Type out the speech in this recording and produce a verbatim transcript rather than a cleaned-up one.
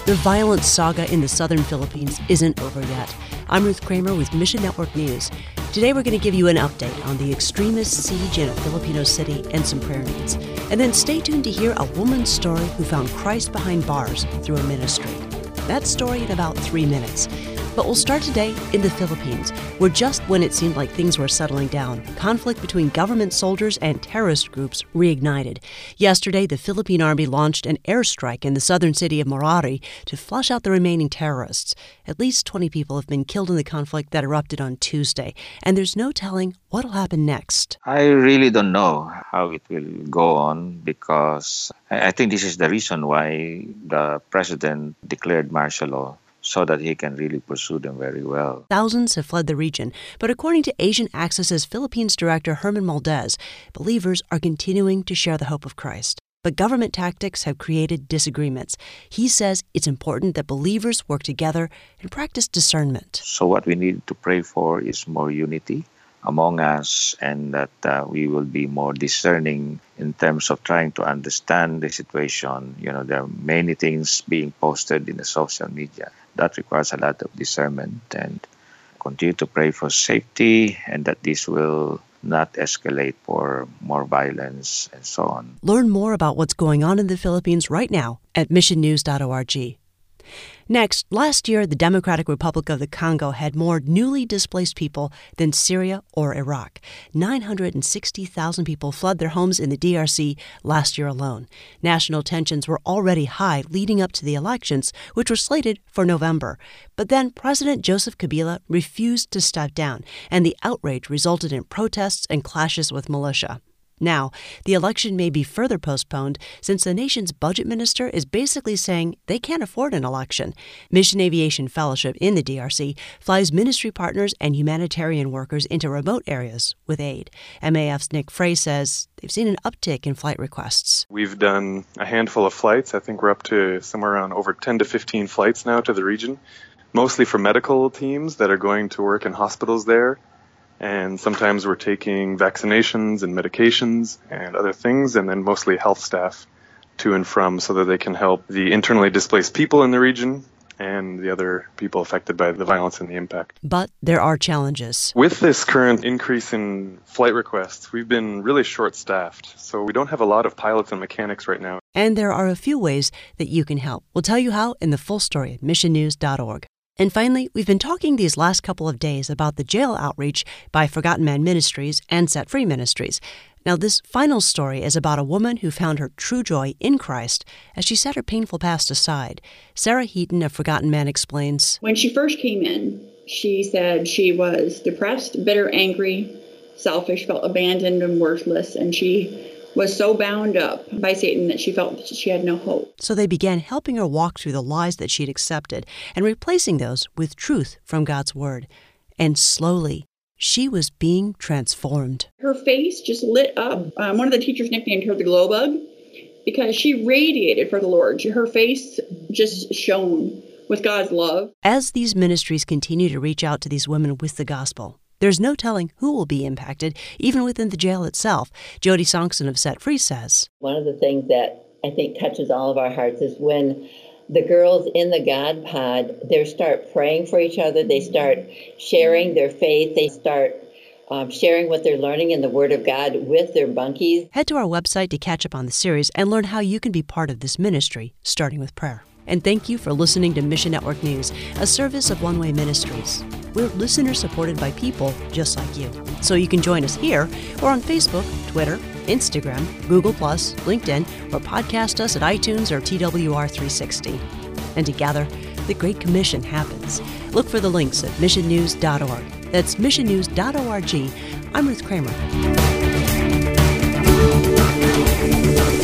The violent saga in the southern Philippines isn't over yet. I'm Ruth Kramer with Mission Network News. Today we're going to give you an update on the extremist siege in a Filipino city and some prayer needs. And then stay tuned to hear a woman's story who found Christ behind bars through a ministry. That story in about three minutes. But we'll start today in the Philippines, where just when it seemed like things were settling down, conflict between government soldiers and terrorist groups reignited. Yesterday, the Philippine Army launched an airstrike in the southern city of Marawi to flush out the remaining terrorists. At least twenty people have been killed in the conflict that erupted on Tuesday, and there's no telling what'll happen next. I really don't know how it will go on, because I think this is the reason why the president declared martial law, so that he can really pursue them very well. Thousands have fled the region, but according to Asian Access's Philippines director Herman Maldez, believers are continuing to share the hope of Christ. But government tactics have created disagreements. He says it's important that believers work together and practice discernment. So what we need to pray for is more unity among us, and that uh, we will be more discerning in terms of trying to understand the situation. You know, there are many things being posted in the social media. That requires a lot of discernment, and continue to pray for safety and that this will not escalate for more violence and so on. Learn more about what's going on in the Philippines right now at mission news dot org. Next, last year, the Democratic Republic of the Congo had more newly displaced people than Syria or Iraq. nine hundred sixty thousand people fled their homes in the D R C last year alone. National tensions were already high leading up to the elections, which were slated for November. But then President Joseph Kabila refused to step down, and the outrage resulted in protests and clashes with militia. Now, the election may be further postponed since the nation's budget minister is basically saying they can't afford an election. Mission Aviation Fellowship in the D R C flies ministry partners and humanitarian workers into remote areas with aid. M A F's Nick Frey says they've seen an uptick in flight requests. We've done a handful of flights. I think we're up to somewhere around over ten to fifteen flights now to the region, mostly for medical teams that are going to work in hospitals there. And sometimes we're taking vaccinations and medications and other things, and then mostly health staff to and from, so that they can help the internally displaced people in the region and the other people affected by the violence and the impact. But there are challenges. With this current increase in flight requests, we've been really short-staffed, so we don't have a lot of pilots and mechanics right now. And there are a few ways that you can help. We'll tell you how in the full story at mission news dot org. And finally, we've been talking these last couple of days about the jail outreach by Forgotten Man Ministries and Set Free Ministries. Now, this final story is about a woman who found her true joy in Christ as she set her painful past aside. Sarah Heaton of Forgotten Man explains. When she first came in, she said she was depressed, bitter, angry, selfish, felt abandoned and worthless, and she was so bound up by Satan that she felt that she had no hope. So they began helping her walk through the lies that she'd accepted and replacing those with truth from God's Word. And slowly, she was being transformed. Her face just lit up. Um, one of the teachers nicknamed her the glow bug because she radiated for the Lord. Her face just shone with God's love. As these ministries continue to reach out to these women with the gospel, there's no telling who will be impacted, even within the jail itself. Jody Sonkson of Set Free says, one of the things that I think touches all of our hearts is when the girls in the God Pod, they start praying for each other. They start sharing their faith. They start um, sharing what they're learning in the Word of God with their bunkies. Head to our website to catch up on the series and learn how you can be part of this ministry, starting with prayer. And thank you for listening to Mission Network News, a service of One Way Ministries. We're listener-supported by people just like you. So you can join us here or on Facebook, Twitter, Instagram, Google plus, LinkedIn, or podcast us at iTunes or T W R three sixty. And together, the Great Commission happens. Look for the links at mission news dot org. That's mission news dot org. I'm Ruth Kramer.